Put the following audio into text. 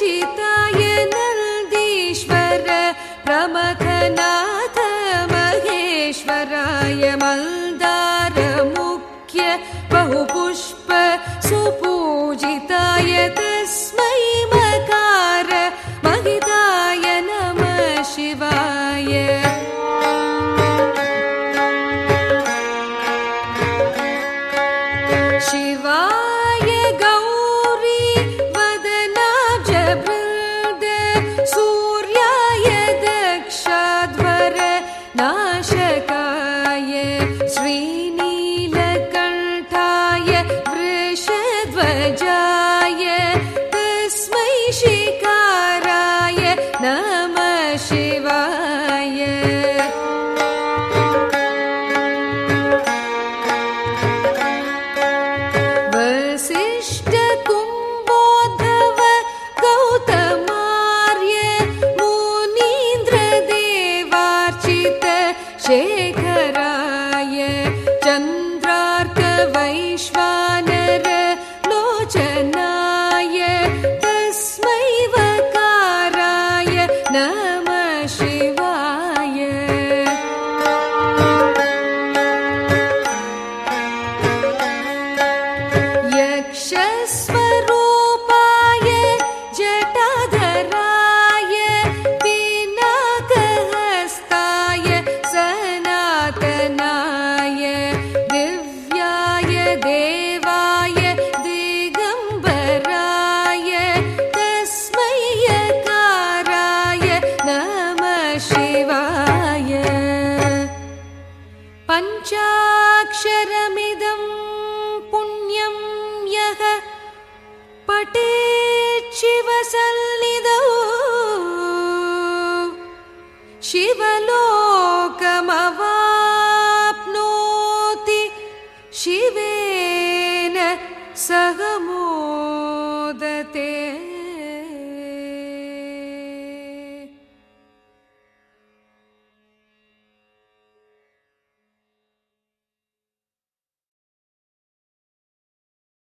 पूजिताय नन्दीश्वर प्रमथनाथ महेश्वराय मन्दारमुख्य बहुपुष्प सुपूजिताय तस्मै मकार महिताय नमः शिवाय। शिवाय गौरी वदनाब्जवृन्द सूर्याय दक्षाध्वर नाशकाय श्रीनीलकण्ठाय वृषध्वजाय तस्मै शिकाराय नमः शिवाय। वसिष्ठ कुम्भोद्धव गौतमार्य मुनीन्द्र देवार्चित शेखराय चन्द्रार्क वैश्वानर लोचनाय तस्मै वकाराय नमः शिवाय। यक्षस्वरूपाय जटाधराय पिनाकहस्ताय सनातनाय दिव्याय देवाय दिगम्बराय तस्मै यकाराय नमः शिवाय। पञ्चाक्षरमिदं पुण्यं यः पठेत् शिवसन्निधौ शिवलो